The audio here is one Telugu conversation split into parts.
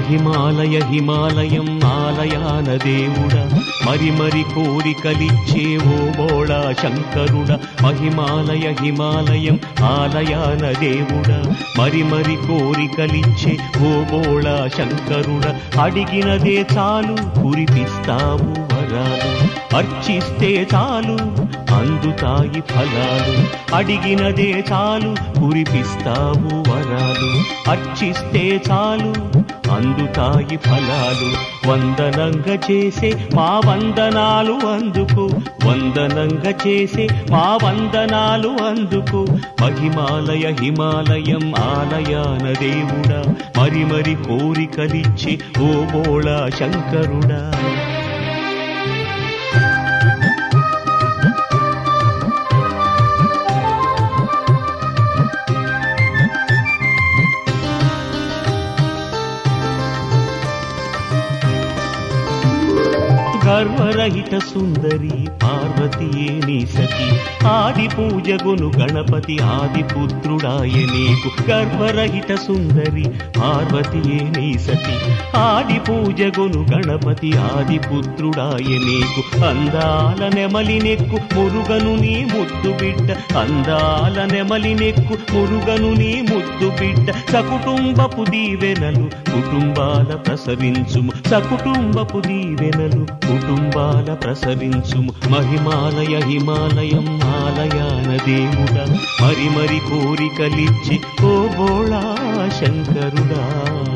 మహిమాలయ హిమాలయం ఆలయాన దేవుడా మరి మరి కోరికలిచ్చే ఓ బోళా శంకరుడా మహిమాలయ హిమాలయం ఆలయాన దేవుడా మరి మరి కోరికలిచ్చే ఓ బోళా శంకరుడా అడిగినదే చాలు కురిపిస్తావు వరాలు అర్చిస్తే చాలు అందుతాయి ఫలాలు అడిగినదే చాలు కురిపిస్తావు వరాలు అర్చిస్తే చాలు అందుతాయి ఫలాలు వందనంగా చేసే మా వందనాలు అందుకు వందనంగా చేసే మా వందనాలు అందుకు మహిమాలయ హిమాలయం ఆలయాన దేవుడా మరి మరి కోరికలిచ్చే ఓ బోళా శంకరుడా గర్వరహిత సుందరి పార్వతీయే నీ సతి ఆది పూజగును గణపతి ఆది పుత్రుడాయ నీకు గర్వరహిత సుందరి పార్వతీయే నీ సతి ఆది పూజగును గణపతి ఆది పుత్రుడాయ నీకు అందాల నెమలినెక్కు మురుగను నీ ముద్దు బిడ్డ అందాల నెమలినెక్కు మురుగను నీ ముద్దు బిడ్డ సకుటుంబపు దీవెనలు కుటుంబాల ప్రసరించుము సకుటుంబపు దీవెనలు కుటుంబాల ప్రసరించుము మహిమాలయ హిమాలయం ఆలయాన దేవుడా మరి మరి కోరికలిచ్చి ఓ బోళా శంకరుడా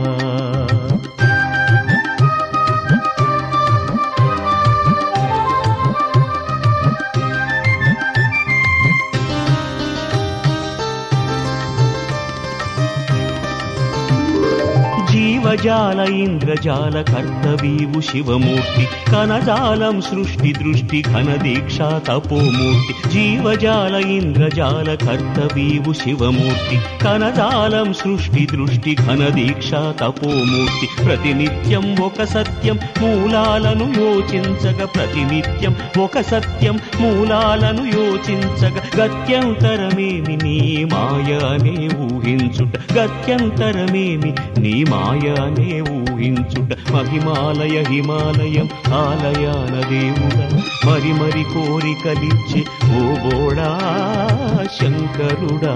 జీవజాల ఇంద్రజాల కర్తవీవు శివమూర్తి కనజాలం సృష్టి దృష్టి ఘన దీక్షా తపోమూర్తి జీవజాల ఇంద్రజాల కర్తవీవు శివమూర్తి కనజాలం సృష్టి దృష్టి ఘన దీక్షా తపోమూర్తి ప్రతినిత్యం ఒక సత్యం మూలాలను యోచించగ ప్రతినిత్యం ఒక సత్యం మూలాలను యోచించగ గత్యంతరమేమి నీ మాయ అనే ఊహించుట గత్యంతరమేమి నీ మాయ అనే ఊహించుట మహిమాలయ హిమాలయం ఆలయాన దేవుడా మరి మరి కోరికలిచ్చి ఓ బోళా శంకరుడా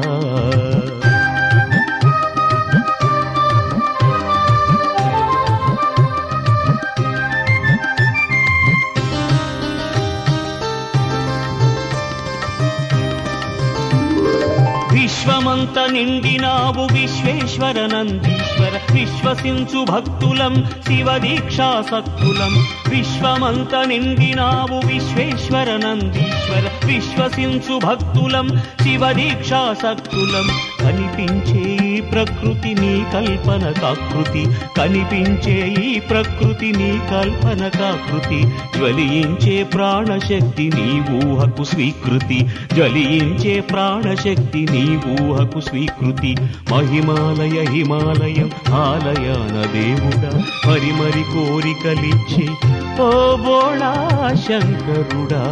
విశ్వమంత నిండినావు విశ్వేశ్వర నందీశ్వర విశ్వసించు భక్తులం శివ దీక్షాసక్తులం విశ్వమంత నిండినావు విశ్వేశ్వర నందీశ్వర విశ్వసించు భక్తులం శివ దీక్షాసక్తులం కనిపించే ఈ ప్రకృతి నీ కల్పన కాకృతి కనిపించే ఈ ప్రకృతి నీ కల్పన కాకృతి జ్వలించే ప్రాణశక్తి నీ ఊహకు స్వీకృతి జ్వలించే ప్రాణశక్తి నీ ఊహకు స్వీకృతి మహిమాలయ హిమాలయం ఆలయాన దేవుడా మరి మరి కోరికలిచ్చి ఓ బోళా శంకరుడా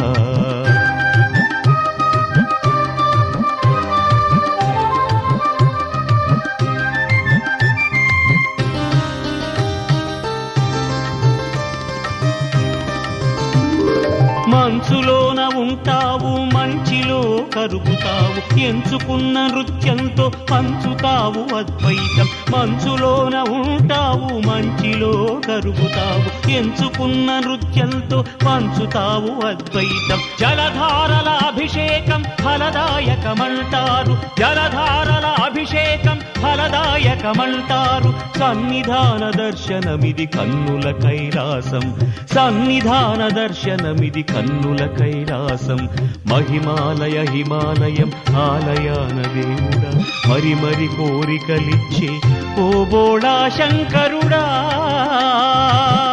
మంచులోన ఉంటావు మంచిలో కరుగుతావు ఎంచుకున్న నృత్యంతో పంచుతావు అద్వైతం మంచులోన ఉంటావు మంచిలో కరుగుతావు ఎంచుకున్న నృత్యంతో పంచుతావు అద్వైతం జలధారల అభిషేకం ఫలదాయకమంటారు జలధారల అభిషేకం ఫలదాయకమంటారు సన్నిధాన దర్శనమిది కన్నుల కైలాసం సన్నిధాన దర్శనమిది కన్నుల కైలాసం మహిమాలయ హిమాలయం ఆలయాన దేవుడా మరి మరి కోరికలిచ్చే ఓ బోళా శంకరుడా